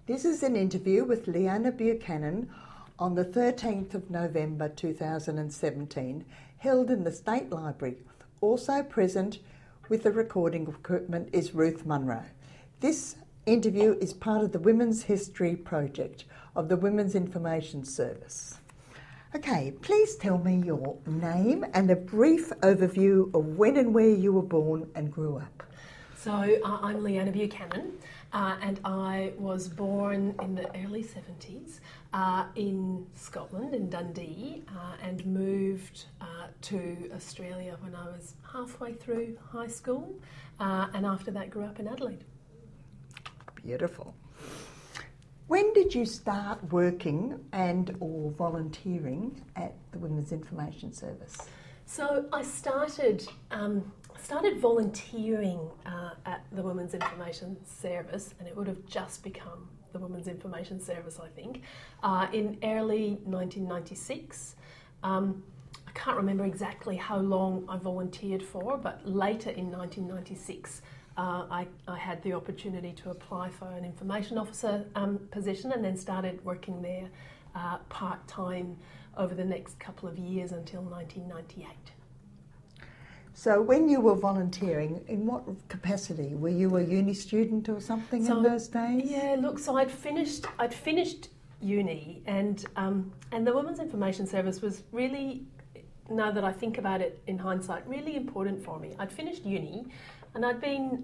This is an interview with Leanna Buchanan on the 13th of November 2017, held in the State Library. Also present with the recording equipment is Ruth Munro. This interview is part of the Women's History Project of the Women's Information Service. Okay, please tell me your name and a brief overview of when and where you were born and grew up. So I'm Leanna Buchanan and I was born in the early 70s in Scotland, in Dundee, and moved to Australia when I was halfway through high school, and after that grew up in Adelaide. Beautiful. When did you start working and or volunteering at the Women's Information Service? So I started volunteering at the Women's Information Service, and it would have just become the Women's Information Service, I think, in early 1996. I can't remember exactly how long I volunteered for, but later in 1996 I had the opportunity to apply for an information officer position, and then started working there part-time over the next couple of years until 1998. So when you were volunteering, in what capacity? Were you a uni student or something in those days? Yeah, look, so I'd finished uni, and the Women's Information Service was really, now that I think about it in hindsight, really important for me. I'd finished uni, and I'd been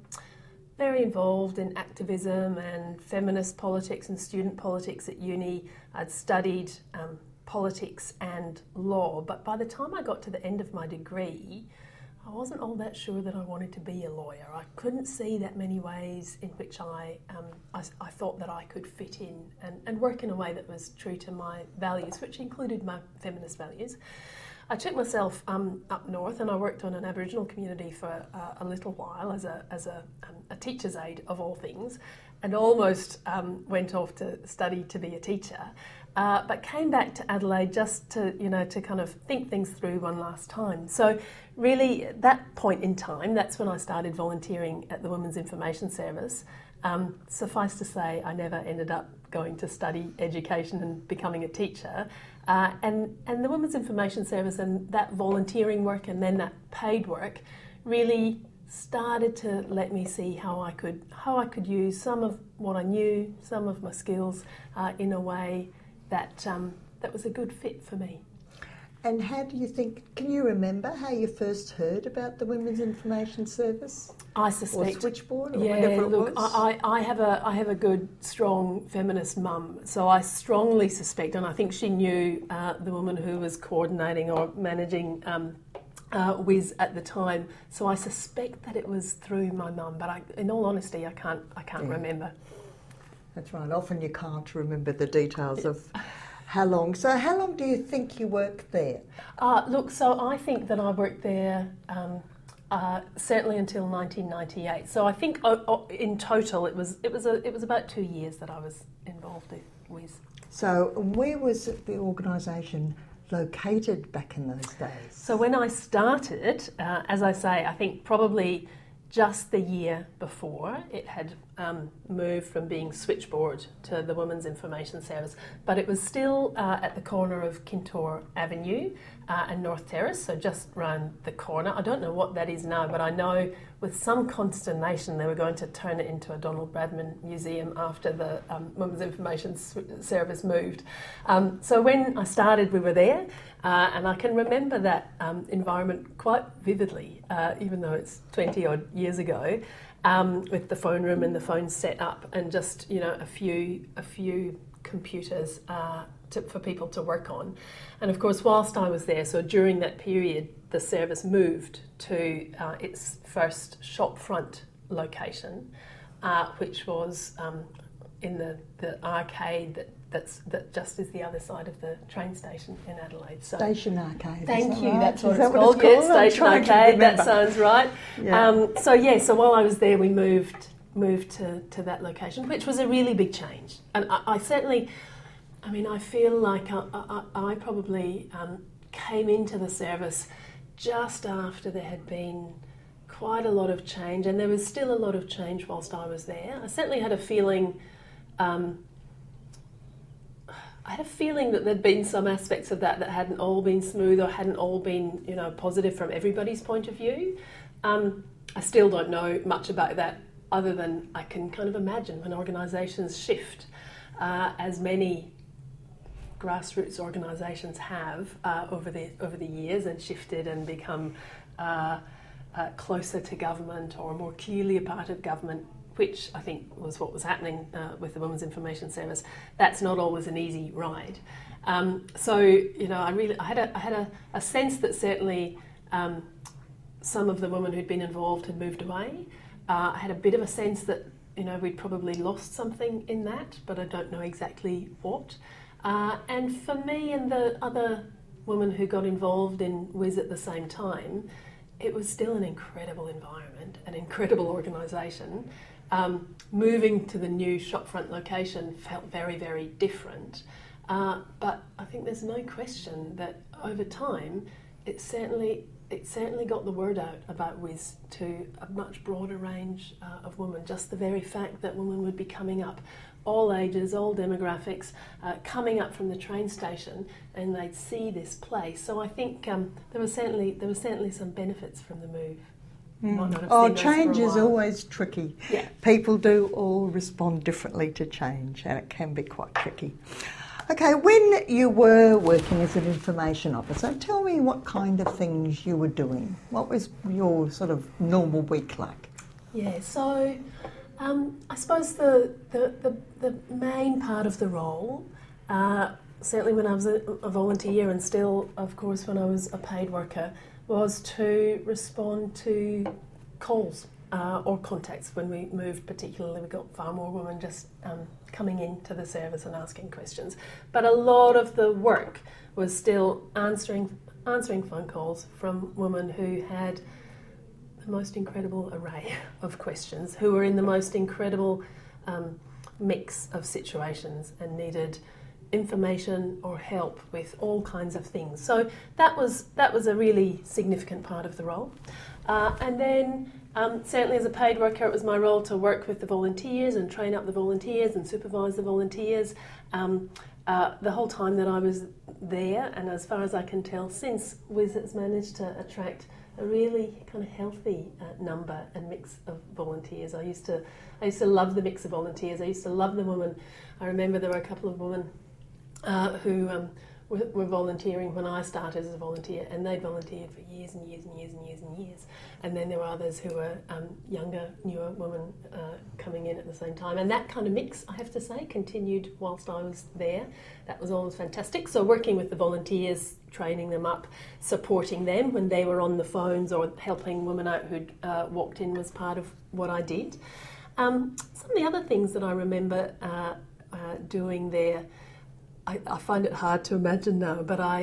very involved in activism and feminist politics and student politics at uni. I'd studied politics and law, but by the time I got to the end of my degree, I wasn't all that sure that I wanted to be a lawyer. I couldn't see that many ways in which I thought that I could fit in and work in a way that was true to my values, which included my feminist values. I took myself up north, and I worked on an Aboriginal community for a little while as a teacher's aide of all things, and almost went off to study to be a teacher, but came back to Adelaide just to kind of think things through one last time. So really, at that point in time, that's when I started volunteering at the Women's Information Service. Suffice to say, I never ended up going to study education and becoming a teacher. And the Women's Information Service and that volunteering work and then that paid work really started to let me see how I could use some of what I knew, some of my skills, in a way that was a good fit for me. And how do you think, can you remember how you first heard about the Women's Information Service? I suspect. Or Switchboard, or whatever it was? I have a good, strong feminist mum, so I strongly suspect, and I think she knew the woman who was coordinating or managing WIS at the time, so I suspect that it was through my mum, but in all honesty, I can't remember. That's right, often you can't remember the details of how long. So how long do you think you worked there? Look, so I think that I worked there certainly until 1998. So I think in total it was about 2 years that I was involved with. So where was the organisation located back in those days? So when I started, as I say, I think probably just the year before, it had moved from being Switchboard to the Women's Information Service, but it was still at the corner of Kintore Avenue and North Terrace, so just round the corner. I don't know what that is now, but I know with some consternation they were going to turn it into a Donald Bradman Museum after the Women's Information Service moved. So when I started, we were there, and I can remember that environment quite vividly, even though it's 20 odd years ago, with the phone room and the phone set up, and just a few computers for people to work on. And of course, whilst I was there, so during that period, the service moved to its first shopfront location, which was in the arcade that just is the other side of the train station in Adelaide. So, Station Arcade. Thank you. Right? That's what it's called. Yeah, Station Arcade. That sounds right. Yeah. So while I was there, we moved to that location, which was a really big change. And I certainly, I feel like I probably came into the service just after there had been quite a lot of change, and there was still a lot of change whilst I was there. I certainly had a feeling I had a feeling that there'd been some aspects of that hadn't all been smooth or hadn't all been, positive from everybody's point of view. I still don't know much about that, other than I can kind of imagine when organisations shift, as many grassroots organisations have over the years, and shifted and become closer to government or more keenly a part of government, which I think was what was happening with the Women's Information Service. That's not always an easy ride. I had a sense that certainly some of the women who'd been involved had moved away. I had a bit of a sense that we'd probably lost something in that, but I don't know exactly what. And for me and the other women who got involved in WIS at the same time, it was still an incredible environment, an incredible organisation. Moving to the new shopfront location felt very, very different. But I think there's no question that over time, it certainly got the word out about WIS to a much broader range of women. Just the very fact that women would be coming up, all ages, all demographics, coming up from the train station, and they'd see this place. So I think there was certainly some benefits from the move. Change is always tricky. Yeah. People do all respond differently to change, and it can be quite tricky. Okay, when you were working as an information officer, tell me what kind of things you were doing. What was your sort of normal week like? Yeah, so I suppose the main part of the role, certainly when I was a volunteer, and still, of course, when I was a paid worker, was to respond to calls or contacts. When we moved particularly, we got far more women just coming into the service and asking questions. But a lot of the work was still answering phone calls from women who had the most incredible array of questions, who were in the most incredible mix of situations and needed information or help with all kinds of things. So that was a really significant part of the role. And then certainly as a paid worker, it was my role to work with the volunteers and train up the volunteers and supervise the volunteers the whole time that I was there. And as far as I can tell, since WIS has managed to attract a really kind of healthy number and mix of volunteers. I used to love the mix of volunteers. I used to love the women. I remember there were a couple of women who were volunteering when I started as a volunteer, and they'd volunteered for years and years and years and years and years. And then there were others who were younger, newer women coming in at the same time. And that kind of mix, I have to say, continued whilst I was there. That was always fantastic. So working with the volunteers, training them up, supporting them when they were on the phones or helping women out who'd walked in was part of what I did. Some of the other things that I remember doing there, I find it hard to imagine now, but I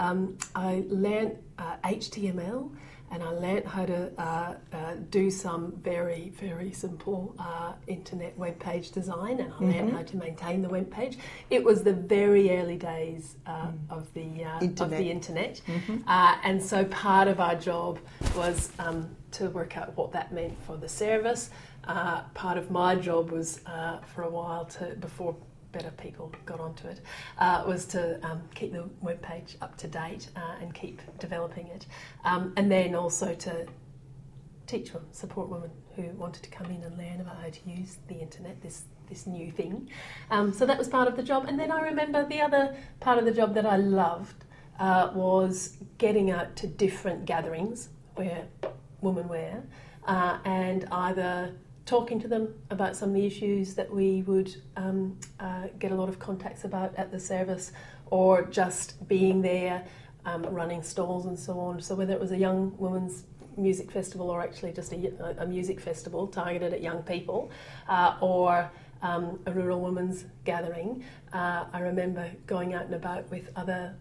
learnt HTML, and I learnt how to do some very, very simple internet web page design, and I learnt how to maintain the web page. It was the very early days of the internet. And so part of our job was to work out what that meant for the service. Part of my job was for a while before better people got onto it, was to keep the webpage up to date and keep developing it. And then also to teach women, support women who wanted to come in and learn about how to use the internet, this new thing. So that was part of the job. And then I remember the other part of the job that I loved was getting out to different gatherings where women were, and either talking to them about some of the issues that we would get a lot of contacts about at the service, or just being there, running stalls and so on. So whether it was a young women's music festival, or actually just a music festival targeted at young people, or a rural women's gathering, I remember going out and about with other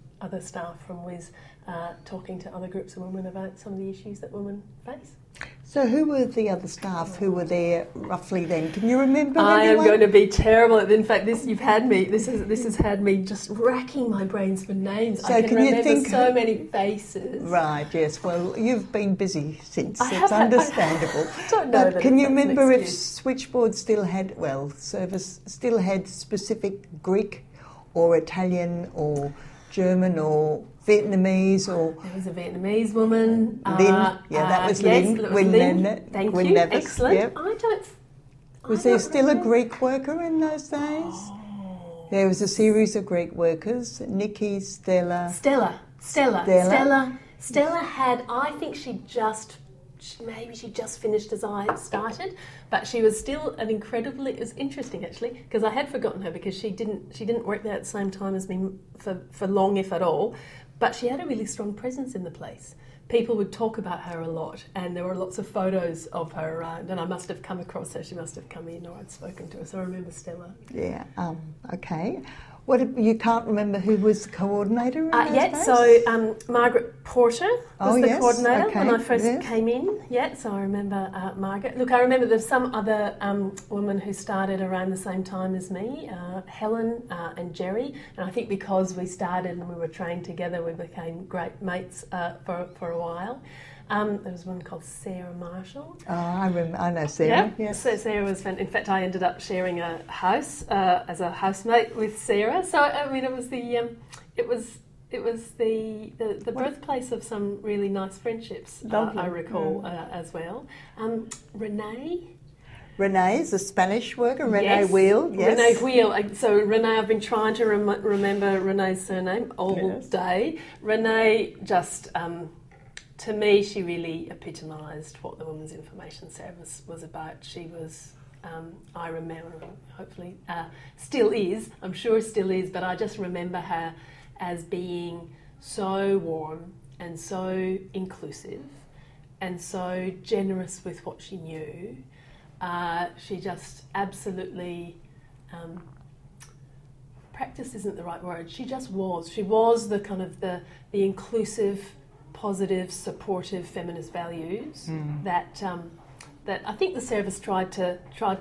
staff from WIS, talking to other groups of women about some of the issues that women face. So who were the other staff who were there roughly then? Can you remember I anyone? am going to be terrible. In fact, this has had me just racking my brains for names. So I can can you remember think so many faces. Right, yes. Well, you've been busy since. I It's have had- understandable. I don't know But that can you that's an remember if excuse. Switchboard still had, service still had specific Greek or Italian or German or Vietnamese or... There was a Vietnamese woman. Lynn, that was yes, Lynn. that was Gwyn Lynn. Levitt, Thank Gwyn you. Levitt, Excellent. yep. Was there still a Greek worker in those days? Oh. There was a series of Greek workers. Nikki, Stella. Stella had, I think maybe she just finished as I started, but she was still an incredibly, it was interesting actually, because I had forgotten her because she didn't work there at the same time as me for long, if at all, but she had a really strong presence in the place. People would talk about her a lot, and there were lots of photos of her around, and I must have come across her, she must have come in or I'd spoken to her, so I remember Stella. Yeah, okay. You can't remember who was the coordinator in those days? So Margaret Porter was the coordinator when I first came in. Yeah, so I remember Margaret. Look, I remember there's some other women who started around the same time as me, Helen and Jerry, and I think because we started and we were trained together, we became great mates for a while. There was one called Sarah Marshall. Oh, I know Sarah. Yeah. So Sarah was in fact, I ended up sharing a house as a housemate with Sarah. So I mean, it was the birthplace of some really nice friendships. I recall as well. Renee is a Spanish worker. Renee yes. Wheel. Yes. Renee Wheel. So Renee, I've been trying to remember Renee's surname all day. Renee just. To me, she really epitomised what the Women's Information Service was about. She was, I remember, hopefully still is, I'm sure still is, but I just remember her as being so warm and so inclusive and so generous with what she knew. She just absolutely, practice isn't the right word, she just was. She was the kind of the inclusive, positive, supportive feminist values that I think the service tried to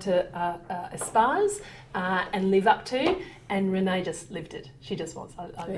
espouse and live up to, and Renee just lived it. She just was.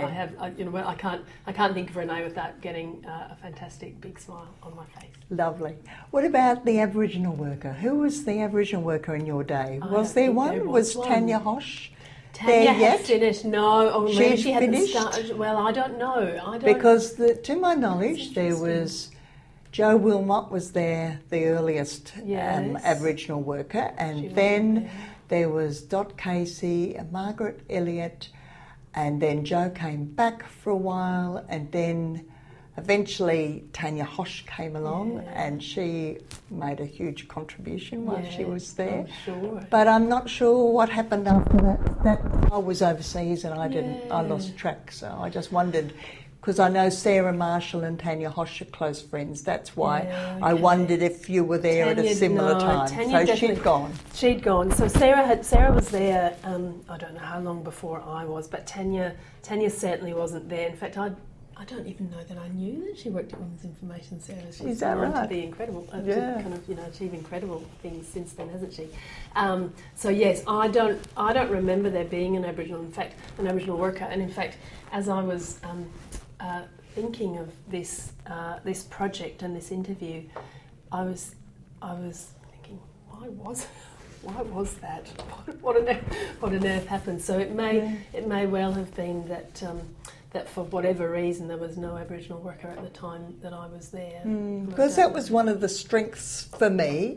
I can't think of Renee without getting a fantastic big smile on my face. Lovely. What about the Aboriginal worker? Who was the Aboriginal worker in your day? Was there one? Was Tanya Hosh? Tanya had finished. No, maybe she hadn't finished? started. Well, I don't know. Because to my knowledge, there was Jo Wilmot was there, the earliest Aboriginal worker, and then there was Dot Casey, Margaret Elliott, and then Jo came back for a while, and then eventually Tanya Hosh came along and she made a huge contribution while she was there. I'm sure. But I'm not sure what happened after that. I was overseas and I lost track, so I just wondered, because I know Sarah Marshall and Tanya Hosh are close friends. That's why I wondered if you were there at a similar time. So she'd gone. She'd gone. So Sarah was there, I don't know how long before I was, but Tanya certainly wasn't there. In fact, I don't even know that I knew that she worked at Women's Information Service. She's gone on to be incredible, to kind of achieve incredible things since then, hasn't she? So yes, I don't remember there being an Aboriginal worker. And in fact, as I was thinking of this project and this interview, I was thinking, why was that? What on earth happened? So it may well have been that for whatever reason there was no Aboriginal worker at the time that I was there. Because that was one of the strengths for me,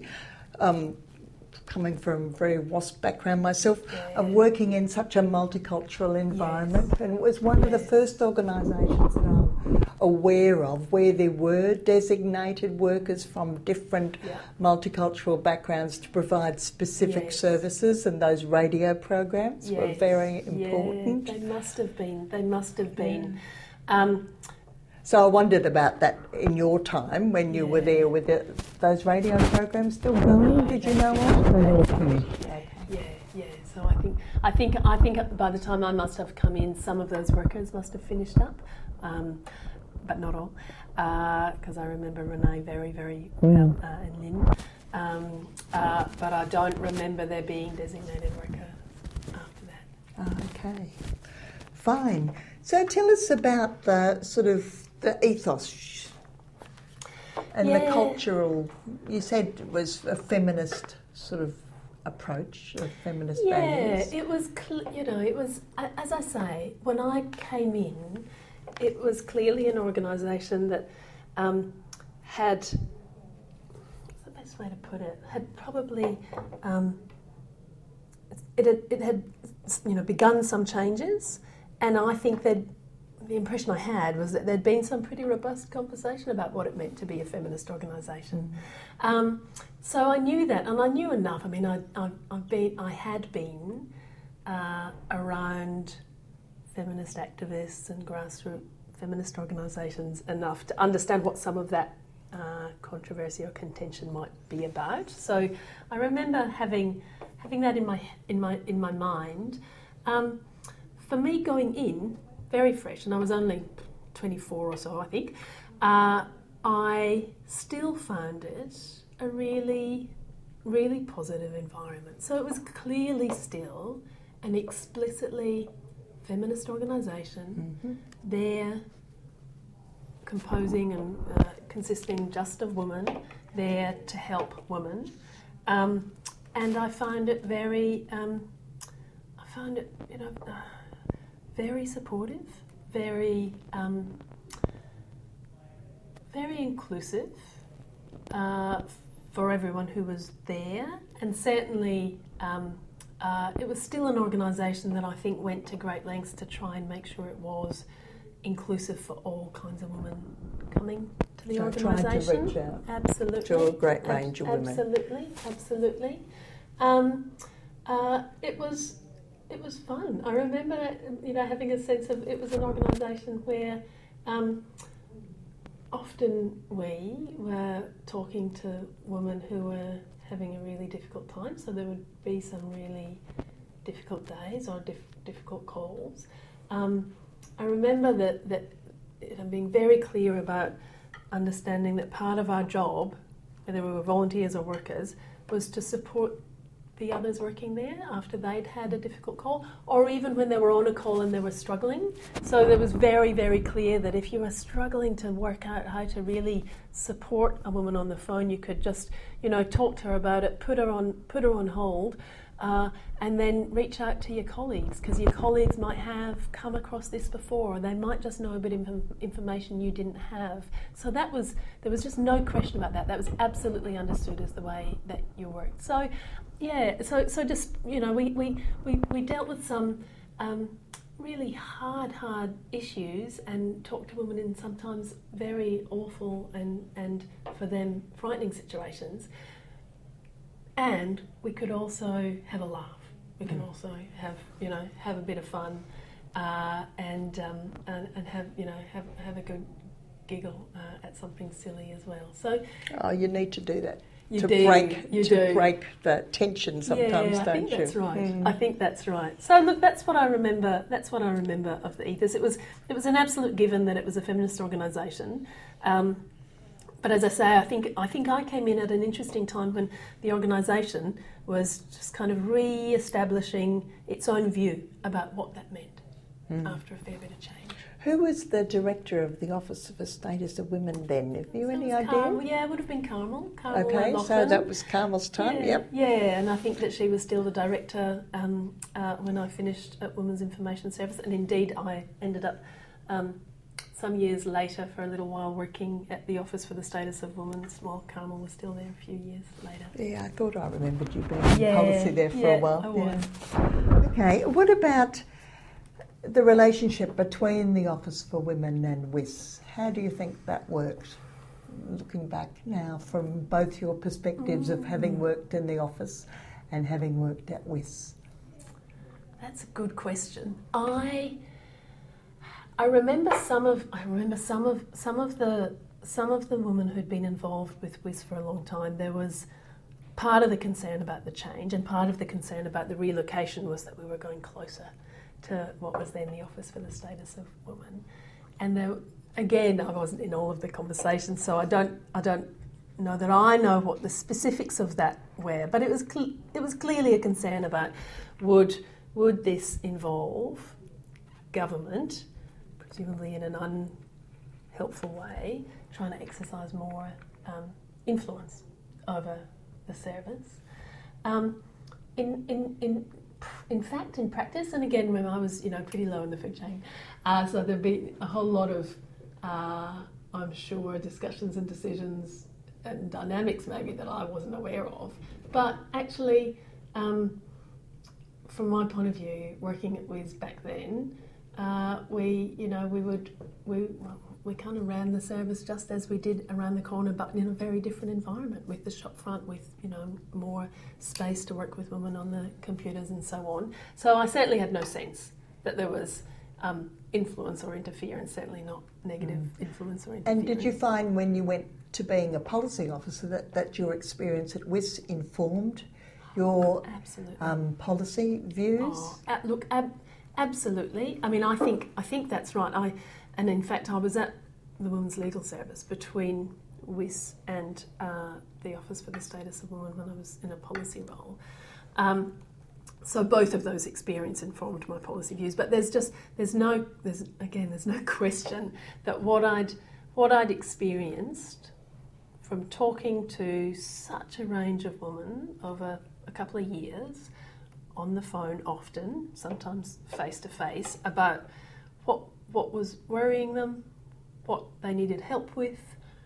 coming from a very WASP background myself, of working in such a multicultural environment. And it was one of the first organisations that I'm aware of where there were designated workers from different multicultural backgrounds to provide specific services, and those radio programs were very important. They must have been. So I wondered about that in your time when you were there. With those radio programs still going? Did you know what? Yeah. So I think by the time I must have come in, some of those workers must have finished up, but not all. because I remember Renee very, very well, and Lynn. But I don't remember there being designated worker after that. Okay, fine. So tell us about the sort of the ethos and the cultural. You said it was a feminist sort of approach, a feminist values. Yeah, it was. It was, as I say, when I came in, it was clearly an organisation that had. What's the best way to put it? Had probably. It had begun some changes, and I think that the impression I had was that there'd been some pretty robust conversation about what it meant to be a feminist organisation. So I knew that, and I knew enough. I mean, I had been around feminist activists and grassroots feminist organisations enough to understand what some of that controversy or contention might be about. So I remember having that in my mind. For me, going in very fresh, and I was only 24 or so, I think. I still found it a really, really positive environment. So it was clearly still an explicitly feminist organisation, there composing and consisting just of women, there to help women. And I found it very, very supportive, very, very inclusive for everyone who was there, and certainly it was still an organisation that I think went to great lengths to try and make sure it was inclusive for all kinds of women coming to the organisation. Trying to reach out absolutely to a great range of women. Absolutely. It was fun. I remember, having a sense of it was an organisation where often we were talking to women who were having a really difficult time, so there would be some really difficult days or difficult calls. I remember that being very clear about understanding that part of our job, whether we were volunteers or workers, was to support the others working there after they'd had a difficult call, or even when they were on a call and they were struggling. So it was very, very clear that if you were struggling to work out how to really support a woman on the phone, you could just, talk to her about it, put her on hold, and then reach out to your colleagues, because your colleagues might have come across this before, or they might just know a bit of information you didn't have. So there was just no question about that. That was absolutely understood as the way that you worked. So, yeah. So just we dealt with some really hard issues and talked to women in sometimes very awful and for them frightening situations. And we could also have a laugh. We can also have a bit of fun, and have a good giggle at something silly as well. So you need to do that to break the tension sometimes, don't you? I think that's right. I think that's right. So look, that's what I remember. That's what I remember of the ethos. It was an absolute given that it was a feminist organisation. But as I say, I think I came in at an interesting time when the organisation was just kind of re-establishing its own view about what that meant after a fair bit of change. Who was the director of the Office for Status of Women then? Have you any idea? It would have been Carmel. Okay, so that was Carmel's time, yep. Yeah, and I think that she was still the director when I finished at Women's Information Service, and indeed I ended up some years later for a little while working at the Office for the Status of Women while Carmel was still there a few years later. Yeah, I thought I remembered you being in policy there for a while. I was. Yeah. Okay, what about the relationship between the Office for Women and WIS? How do you think that worked, looking back now from both your perspectives of having worked in the office and having worked at WIS? That's a good question. I remember some of the women who'd been involved with WIS for a long time. There was part of the concern about the change, and part of the concern about the relocation was that we were going closer to what was then the Office for the Status of Women. And again, I wasn't in all of the conversations, so I don't know that I know what the specifics of that were. But it was clearly a concern about would this involve government, presumably in an unhelpful way, trying to exercise more influence over the service. In fact, in practice, and again, when I was pretty low in the food chain, so there'd be a whole lot of, I'm sure, discussions and decisions and dynamics maybe that I wasn't aware of. But actually, from my point of view, working at WIS back then, we kind of ran the service just as we did around the corner, but in a very different environment, with the shop front, with more space to work with women on the computers and so on. So I certainly had no sense that there was influence or interference, certainly not negative influence or interference. And did you find when you went to being a policy officer that your experience at WIS informed your policy views? Absolutely. I mean, I think that's right. And in fact, I was at the Women's Legal Service between WIS and the Office for the Status of Women when I was in a policy role. So both of those experiences informed my policy views. But there's no question that what I'd experienced from talking to such a range of women over a couple of years, on the phone often, sometimes face to face, about what was worrying them, what they needed help with,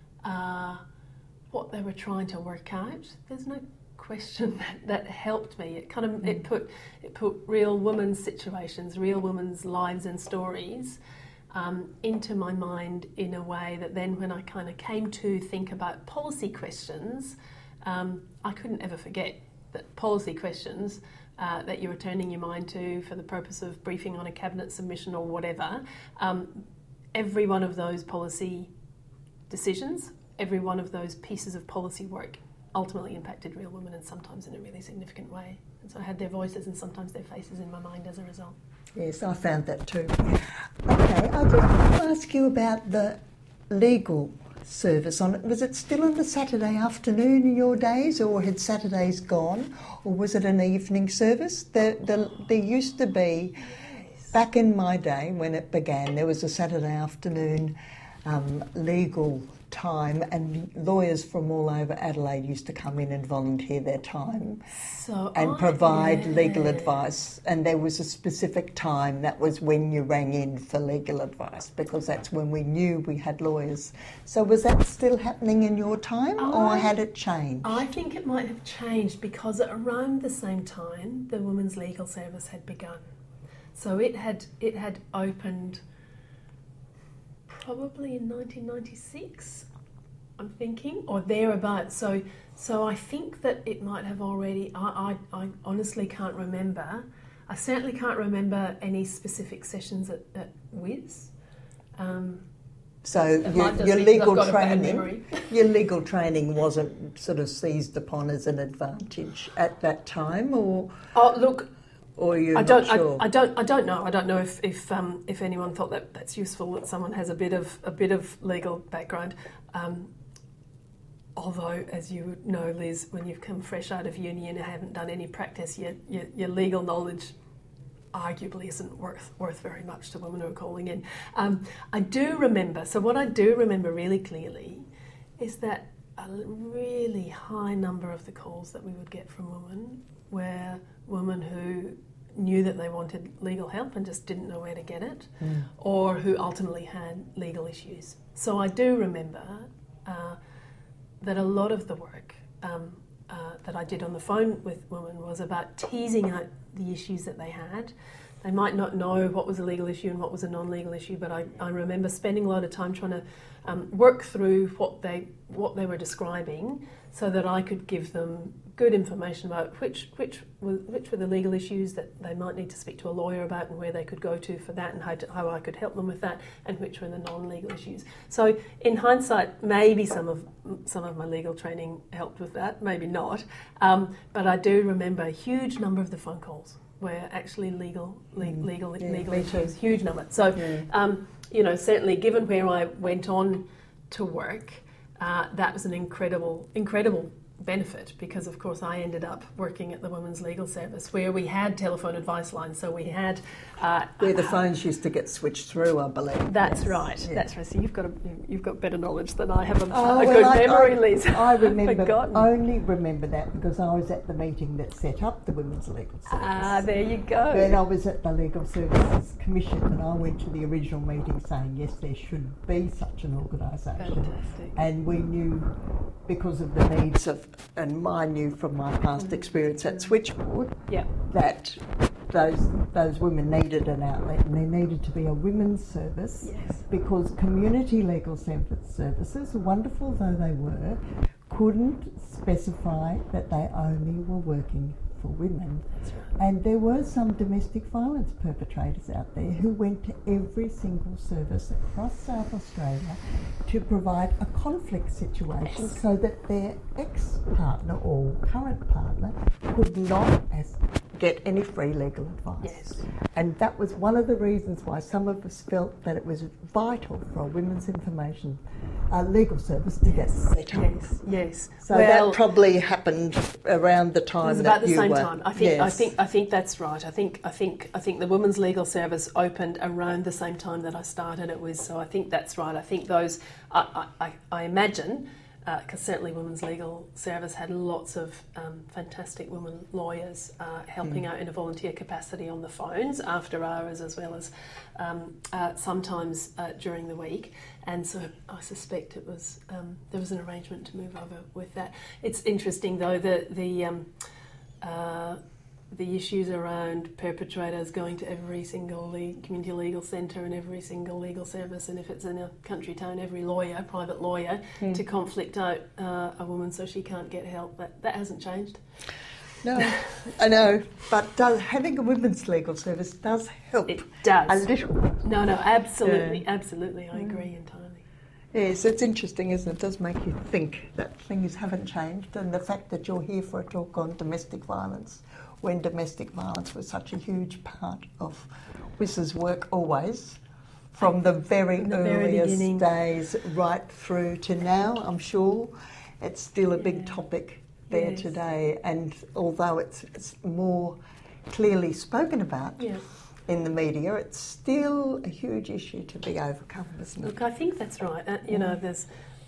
what they were trying to work out. There's no question that helped me. It kind of it put real women's situations, real women's lives and stories into my mind in a way that then when I kind of came to think about policy questions, I couldn't ever forget that policy questions that you were turning your mind to for the purpose of briefing on a cabinet submission or whatever, every one of those policy decisions, every one of those pieces of policy work ultimately impacted real women, and sometimes in a really significant way. And so I had their voices and sometimes their faces in my mind as a result. Yes, I found that too. Okay, I just want to ask you about the legal service on it. Was it still on the Saturday afternoon in your days, or had Saturdays gone, or was it an evening service? There used to be, back in my day when it began, there was a Saturday afternoon legal time, and lawyers from all over Adelaide used to come in and volunteer their time and provide legal advice. And there was a specific time, that was when you rang in for legal advice, because that's when we knew we had lawyers. So was that still happening in your time, or had it changed? I think it might have changed, because at around the same time the Women's Legal Service had begun. So it had opened probably in 1996, I'm thinking, or thereabouts. So I think that it might have already. I honestly can't remember. I certainly can't remember any specific sessions at WIS. So your legal training wasn't sort of seized upon as an advantage at that time, or? Oh, look. Or you're not sure? I don't know. I don't know if anyone thought that that's useful, that someone has a bit of legal background. Although, as you know, Liz, when you've come fresh out of uni and haven't done any practice, your legal knowledge arguably isn't worth very much to women who are calling in. I do remember. So what I do remember really clearly is that a really high number of the calls that we would get from women were women who knew that they wanted legal help and just didn't know where to get it, or who ultimately had legal issues. So I do remember that a lot of the work that I did on the phone with women was about teasing out the issues that they had. They might not know what was a legal issue and what was a non-legal issue, but I remember spending a lot of time trying to work through what they were describing, so that I could give them good information about which were the legal issues that they might need to speak to a lawyer about and where they could go to for that, and how I could help them with that, and which were the non-legal issues. So in hindsight, maybe some of my legal training helped with that, maybe not, but I do remember a huge number of the phone calls were actually legal issues, huge number. So certainly given where I went on to work, that was an incredible benefit, because of course I ended up working at the Women's Legal Service, where we had telephone advice lines, so we had where the phones used to get switched through, I believe. That's right. Yeah. That's right. So you've got better knowledge than I have. Good memory, Liz. I only remember that because I was at the meeting that set up the Women's Legal Service. There you go. When I was at the Legal Services Commission, and I went to the original meeting saying yes, there should be such an organisation. Fantastic. And we knew, because of the needs of, and I knew from my past experience at Switchboard, that those women needed an outlet, and there needed to be a women's service, because community legal services, wonderful though they were, couldn't specify that they only were working for women. That's right. And there were some domestic violence perpetrators out there who went to every single service across South Australia to provide a conflict situation so that their ex-partner or current partner could not get any free legal advice. Yes. And that was one of the reasons why some of us felt that it was vital for a women's information legal service to get set up. Yes. So that probably happened around the time. It was about the same time. I think that's right. I think the Women's Legal Service opened around the same time that I started it with. So I think that's right. I think those. I imagine. Because certainly Women's Legal Service had lots of fantastic women lawyers helping out in a volunteer capacity on the phones after hours, as well as sometimes during the week. And so I suspect it was there was an arrangement to move over with that. It's interesting though, the issues around perpetrators going to every single community legal centre and every single legal service, and if it's in a country town, every private lawyer, to conflict out a woman so she can't get help. That hasn't changed. No, I know, but having a women's legal service does help. It does. A little bit. No, absolutely, absolutely. I agree entirely. Yes, it's interesting, isn't it? It does make you think that things haven't changed, and the fact that you're here for a talk on domestic violence, when domestic violence was such a huge part of WIS's work always, from the very earliest days right through to now. I'm sure it's still a big topic there today, and although it's more clearly spoken about in the media, it's still a huge issue to be overcome, isn't it? Look, I think that's right. There's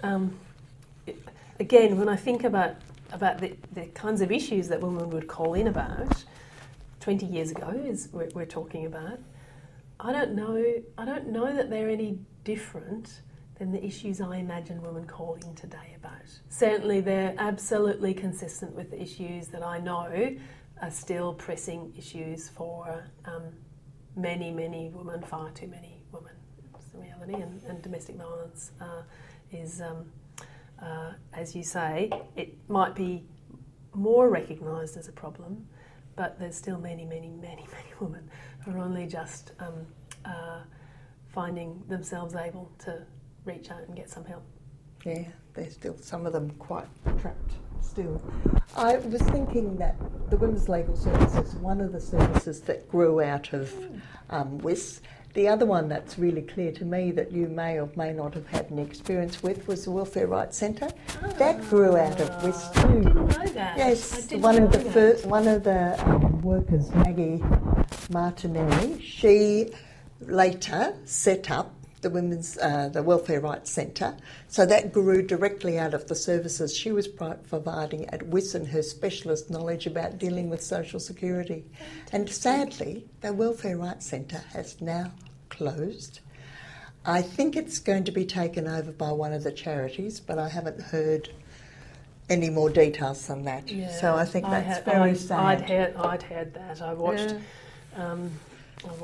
again, when I think about the kinds of issues that women would call in about 20 years ago, is we're talking about, I don't know that they're any different than the issues I imagine women calling today about. Certainly they're absolutely consistent with the issues that I know are still pressing issues for many women, far too many women. It's the reality, and domestic violence is, as you say, it might be more recognised as a problem, but there's still many women who are only just finding themselves able to reach out and get some help. Yeah, there's still some of them quite trapped still. I was thinking that the Women's Legal Service is one of the services that grew out of WIS. The other one that's really clear to me that you may or may not have had any experience with was the Welfare Rights Centre. That grew out of WIS too. I didn't know that. Yes, one of the workers, Maggie Martinelli, she later set up the Welfare Rights Centre. So that grew directly out of the services she was providing at WIS and her specialist knowledge about dealing with social security. And sadly, the Welfare Rights Centre has now closed. I think it's going to be taken over by one of the charities, but I haven't heard any more details than that. Yeah, so I think that's very sad. I'd heard that. I watched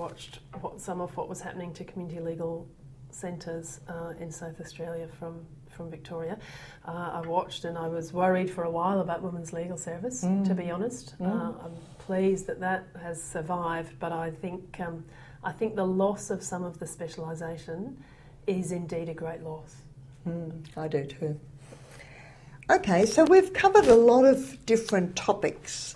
some of what was happening to community legal centres in South Australia from from Victoria. I watched and I was worried for a while about Women's Legal Service, to be honest. I'm pleased that has survived, but I think the loss of some of the specialisation is indeed a great loss. I do too. Okay, so we've covered a lot of different topics.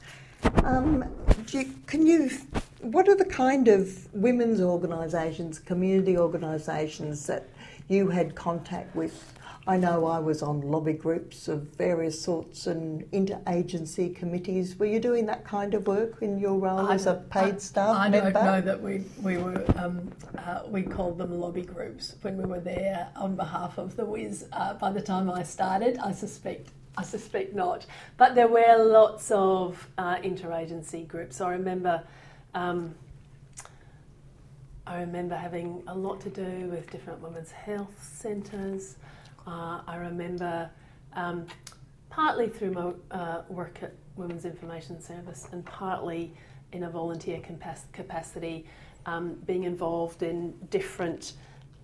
What are the kind of women's organisations, community organisations that you had contact with? I know I was on lobby groups of various sorts and interagency committees. Were you doing that kind of work in your role as a paid staff member? I don't know that we were. We called them lobby groups when we were there on behalf of the WIS. By the time I started, I suspect not. But there were lots of interagency groups. I remember having a lot to do with different women's health centres. I remember partly through my work at Women's Information Service and partly in a volunteer capacity being involved in different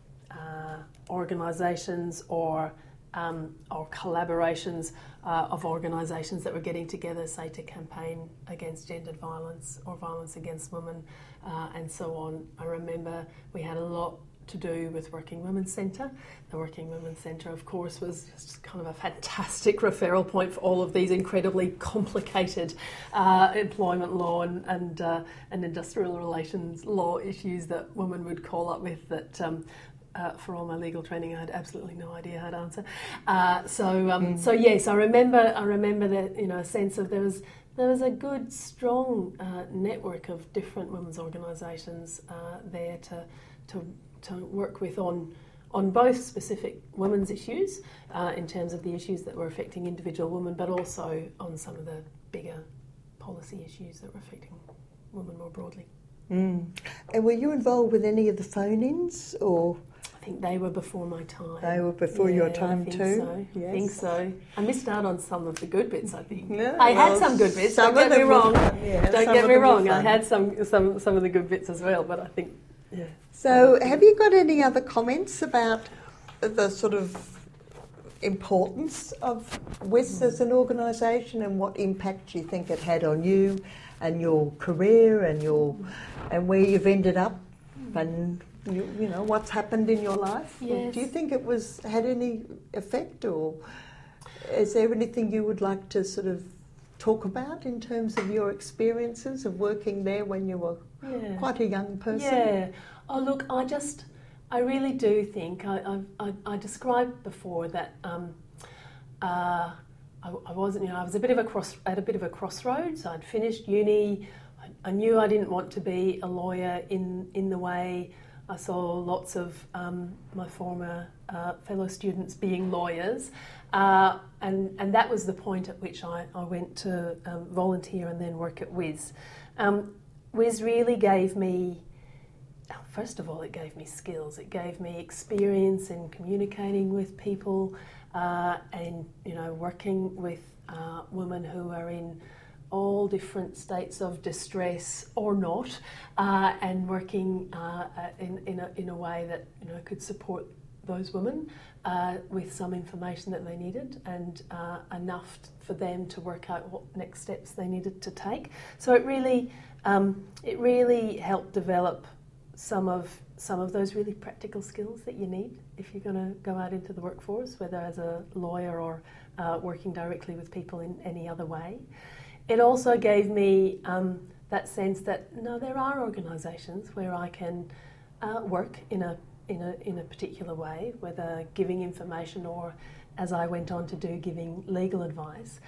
organisations or collaborations of organisations that were getting together, say, to campaign against gendered violence or violence against women and so on. I remember we had a lot to do with Working Women's Centre. The Working Women's Centre, of course, was just kind of a fantastic referral point for all of these incredibly complicated employment law and industrial relations law issues that women would call up with that for all my legal training I had absolutely no idea how to answer. So yes, I remember that, a sense of there was a good, strong network of different women's organisations there to work with on both specific women's issues in terms of the issues that were affecting individual women, but also on some of the bigger policy issues that were affecting women more broadly. And were you involved with any of the phone-ins, or? I think they were before my time. They were before your time too? So. Yes. I think so. I missed out on some of the good bits, I think. Yeah, I had some good bits, don't get me wrong. Don't get me wrong, I had some of the good bits as well, but I think, yeah. So have you got any other comments about the sort of importance of WIS as an organisation and what impact you think it had on you and your career and where you've ended up and you know what's happened in your life? Yes. Do you think it had any effect, or is there anything you would like to sort of talk about in terms of your experiences of working there when you were quite a young person? Yeah. Oh, look, I really do think I described before that I wasn't. I was at a bit of a crossroads. I'd finished uni. I knew I didn't want to be a lawyer in the way I saw lots of my former fellow students being lawyers, and that was the point at which I went to volunteer and then work at WIS. WIS really gave me. First of all, it gave me skills. It gave me experience in communicating with people and, working with women who are in all different states of distress or not, and working in a way that could support those women with some information that they needed and enough for them to work out what next steps they needed to take. So it really helped develop some of those really practical skills that you need if you're going to go out into the workforce, whether as a lawyer or working directly with people in any other way. It also gave me that sense that there are organisations where I can work in a particular way, whether giving information or, as I went on to do, giving legal advice,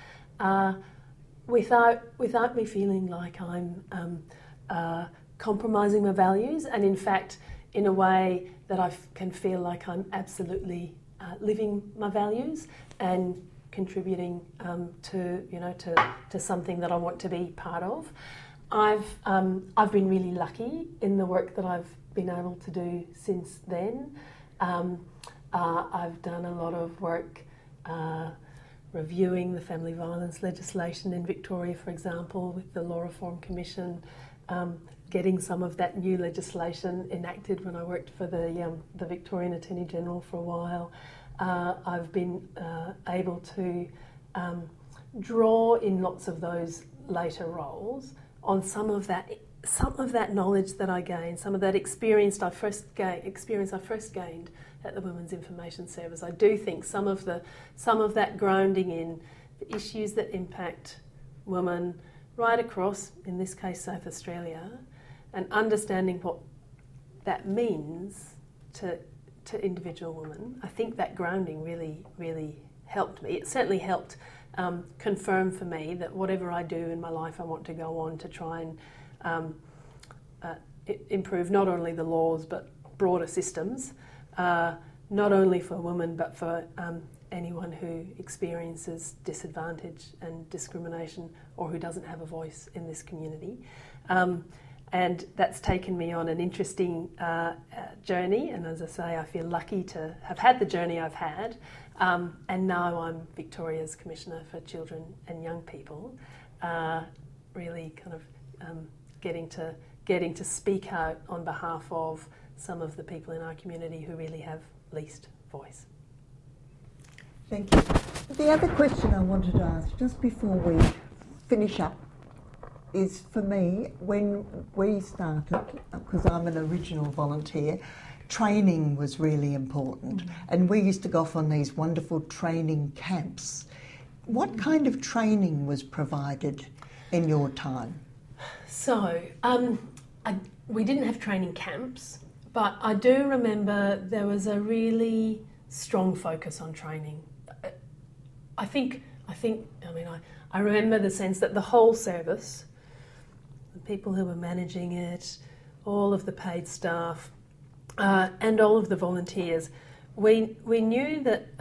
without me feeling like I'm compromising my values, and in fact in a way that I can feel like I'm absolutely living my values and contributing to something that I want to be part of. I've been really lucky in the work that I've been able to do since then. I've done a lot of work reviewing the family violence legislation in Victoria, for example, with the Law Reform Commission, getting some of that new legislation enacted when I worked for the Victorian Attorney General for a while. I've been able to draw in lots of those later roles on some of that knowledge that I gained, some of that experience I first gained at the Women's Information Service. I do think some of that grounding in the issues that impact women right across, in this case, South Australia, and understanding what that means to individual women. I think that grounding really, really helped me. It certainly helped confirm for me that whatever I do in my life, I want to go on to try and improve not only the laws but broader systems, not only for women but for anyone who experiences disadvantage and discrimination or who doesn't have a voice in this community. And that's taken me on an interesting journey, and as I say, I feel lucky to have had the journey I've had, and now I'm Victoria's Commissioner for Children and Young People, really kind of getting to speak out on behalf of some of the people in our community who really have least voice. Thank you. The other question I wanted to ask, just before we finish up, is for me, when we started, because I'm an original volunteer, training was really important. And we used to go off on these wonderful training camps. What kind of training was provided in your time? So, we didn't have training camps, but I do remember there was a really strong focus on training. I remember the sense that the whole service, the people who were managing it, all of the paid staff, and all of the volunteers, we knew that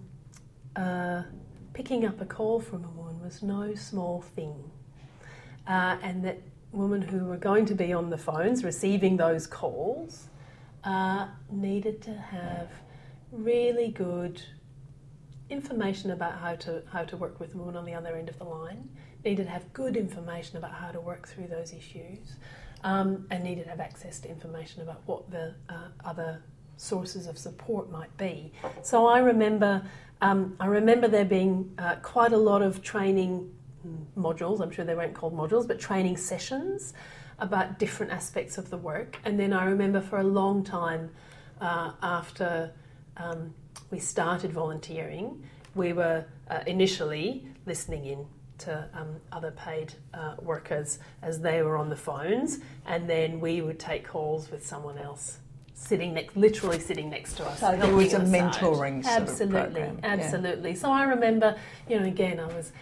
picking up a call from a woman was no small thing, and that women who were going to be on the phones receiving those calls needed to have really good information about how to work with a woman on the other end of the line, needed to have good information about how to work through those issues, and needed to have access to information about what the other sources of support might be. So I remember there being quite a lot of training modules. I'm sure they weren't called modules, but training sessions about different aspects of the work. And then I remember for a long time after we started volunteering, we were initially listening in to other paid workers as they were on the phones, and then we would take calls with someone else literally sitting next to us. So there was a mentoring sort of program. Absolutely. Yeah. So I remember, again, I was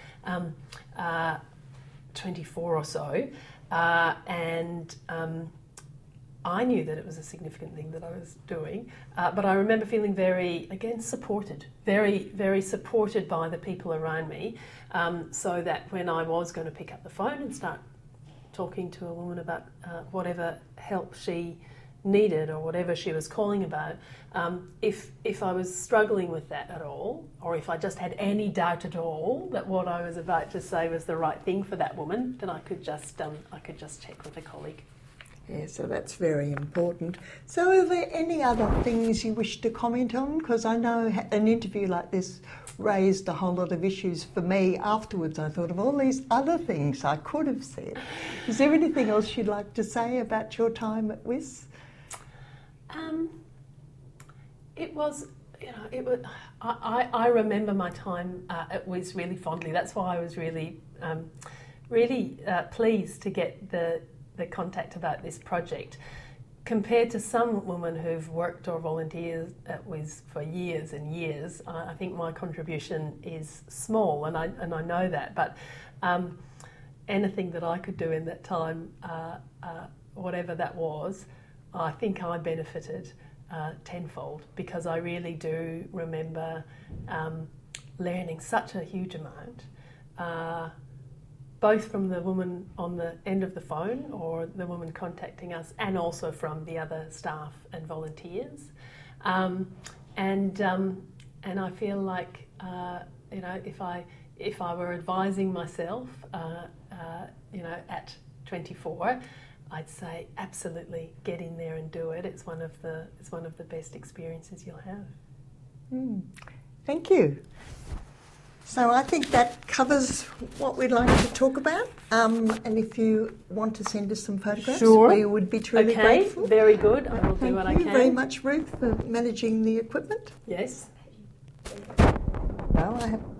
24 or so, and I knew that it was a significant thing that I was doing, but I remember feeling very, again, supported, very, very supported by the people around me, so that when I was going to pick up the phone and start talking to a woman about whatever help she needed or whatever she was calling about, if I was struggling with that at all, or if I just had any doubt at all that what I was about to say was the right thing for that woman, then I could just check with a colleague. Yeah, so that's very important. So are there any other things you wish to comment on? Because I know an interview like this raised a whole lot of issues for me. Afterwards I thought of all these other things I could have said. Is there anything else you'd like to say about your time at WIS? I remember my time at WIS really fondly. That's why I was really pleased to get the contact about this project. Compared to some women who've worked or volunteered at WIS for years and years, I think my contribution is small, and I know that. But anything that I could do in that time, whatever that was, I think I benefited tenfold, because I really do remember learning such a huge amount, both from the woman on the end of the phone or the woman contacting us, and also from the other staff and volunteers. And I feel like if I were advising myself, at 24, I'd say absolutely get in there and do it. It's one of the best experiences you'll have. Thank you. So I think that covers what we'd like to talk about. And if you want to send us some photographs, Sure. we would be truly grateful. Very good. I will do what I Thank can. you very much, Ruth, for managing the equipment. Yes. Well, I have